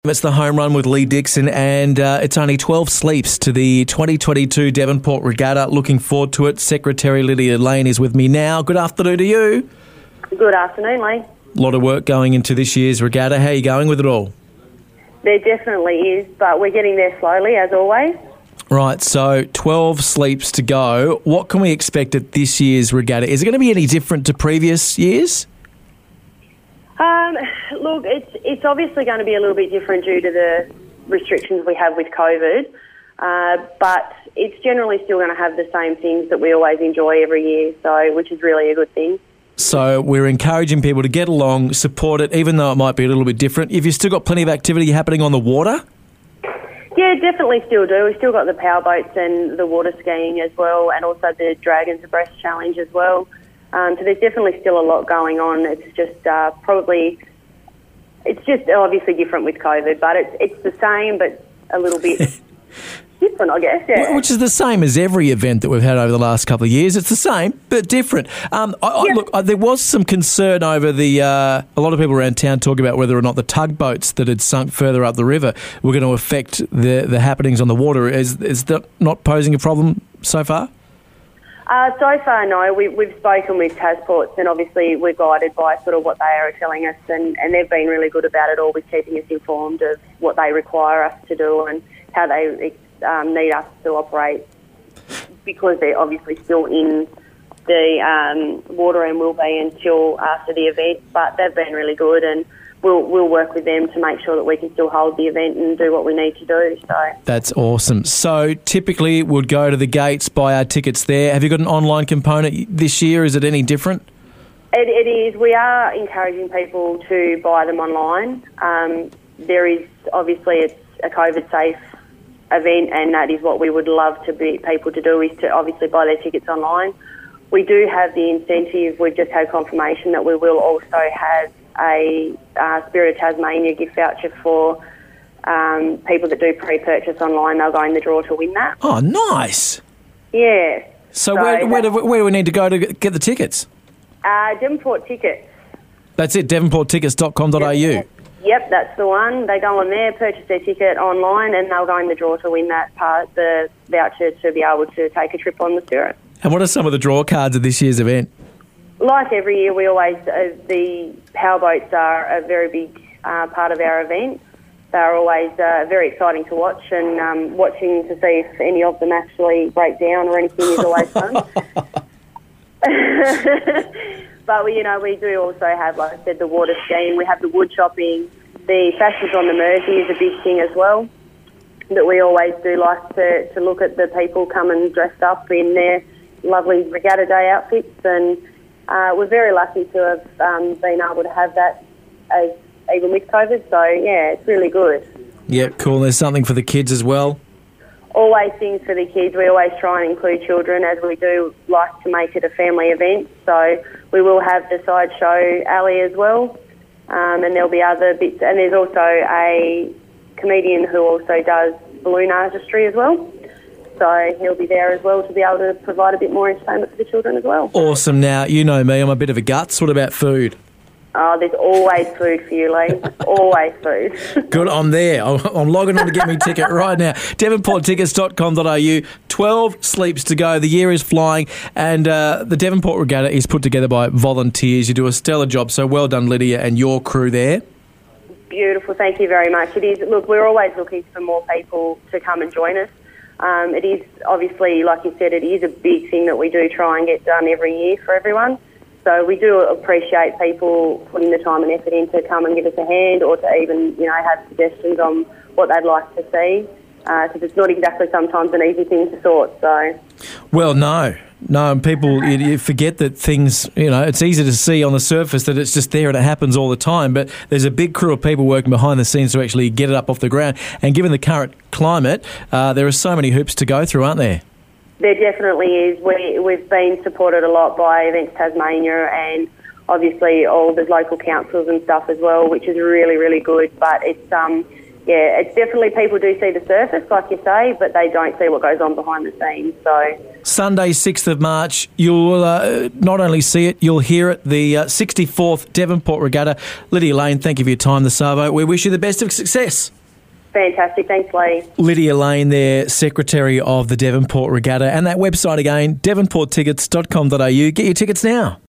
It's the home run with Lee Dixon, and it's only 12 sleeps to the 2022 Devonport Regatta. Looking forward to it. Secretary Lydia Lane is with me now. Good afternoon to you. Good afternoon, Lee. A lot of work going into this year's regatta. How are you going with it all? There definitely is, but we're getting there slowly, as always. Right, so 12 sleeps to go. What can we expect at this year's regatta? Is it going to be any different to previous years? Look, it's obviously going to be a little bit different due to the restrictions we have with COVID, but it's generally still going to have the same things that we always enjoy every year, so which is really a good thing. So we're encouraging people to get along, support it, even though it might be a little bit different. Have you still got plenty of activity happening on the water? Yeah, definitely still do. We've still got the power boats and the water skiing as well, and also the Dragons Abreast Challenge as well. So there's definitely still a lot going on. It's just it's just obviously different with COVID, but it's the same, but a little bit different, I guess. Yeah. Which is the same as every event that we've had over the last couple of years. It's the same, but different. Look, there was some concern over a lot of people around town talking about whether or not the tugboats that had sunk further up the river were going to affect the happenings on the water. Is that not posing a problem so far? So far, no. We've spoken with Tasports, and obviously we're guided by sort of what they are telling us, and they've been really good about it all with keeping us informed of what they require us to do and how they need us to operate, because they're obviously still in the water and will be until after the event. But they've been really good, and we'll work with them to make sure that we can still hold the event and do what we need to do. So that's awesome. So typically we'd go to the gates, buy our tickets there. Have you got an online component this year? Is it any different? It is. We are encouraging people to buy them online. There is obviously it's a COVID-safe event, and that is what we would love to be people to do, is to obviously buy their tickets online. We do have the incentive. We've just had confirmation that we will also have a Spirit of Tasmania gift voucher for people that do pre-purchase online. They'll go in the draw to win that. Oh, nice. Yeah. So where do we need to go to get the tickets? Devonport Tickets. That's it, devonporttickets.com.au. Yep, that's the one. They go on there, purchase their ticket online, and they'll go in the draw to win the voucher to be able to take a trip on the Spirit. And what are some of the draw cards of this year's event? Like every year, we always the powerboats are a very big part of our event. They're always very exciting to watch, and watching to see if any of them actually break down or anything is always fun. But we do also have, like I said, the water skiing. We have the wood chopping. The fashions on the Mersey is a big thing as well, that we always do like to look at the people coming dressed up in their lovely regatta day outfits, and we're very lucky to have been able to have that even with COVID. So, yeah, it's really good. Yeah, cool. There's something for the kids as well. Always things for the kids. We always try and include children, as we do like to make it a family event. So we will have the sideshow alley as well, and there'll be other bits. And there's also a comedian who also does balloon artistry as well. So he'll be there as well to be able to provide a bit more entertainment for the children as well. Awesome. Now, you know me, I'm a bit of a guts. What about food? Oh, there's always food for you, Lee. Always food. Good, I'm there. I'm logging on to get me a ticket right now. devonporttickets.com.au. 12 sleeps to go. The year is flying, and the Devonport Regatta is put together by volunteers. You do a stellar job, so well done, Lydia, and your crew there. Beautiful. Thank you very much. It is. Look, we're always looking for more people to come and join us. It is obviously, like you said, it is a big thing that we do try and get done every year for everyone. So we do appreciate people putting the time and effort in to come and give us a hand, or to even, have suggestions on what they'd like to see, because it's not exactly sometimes an easy thing to sort. So, well, no, and people you forget that things, it's easy to see on the surface that it's just there and it happens all the time, but there's a big crew of people working behind the scenes to actually get it up off the ground. And given the current climate, there are so many hoops to go through, aren't there? There definitely is. We've been supported a lot by Events Tasmania, and obviously all the local councils and stuff as well, which is really, really good. But it's yeah, it's definitely people do see the surface, like you say, but they don't see what goes on behind the scenes. So Sunday, 6th of March, you'll not only see it, you'll hear it, the 64th Devonport Regatta. Lydia Lane, thank you for your time this Savo. We wish you the best of success. fantastic. Thanks, Lee. Lydia Lane there, Secretary of the Devonport Regatta. And that website again, devonporttickets.com.au. Get your tickets now.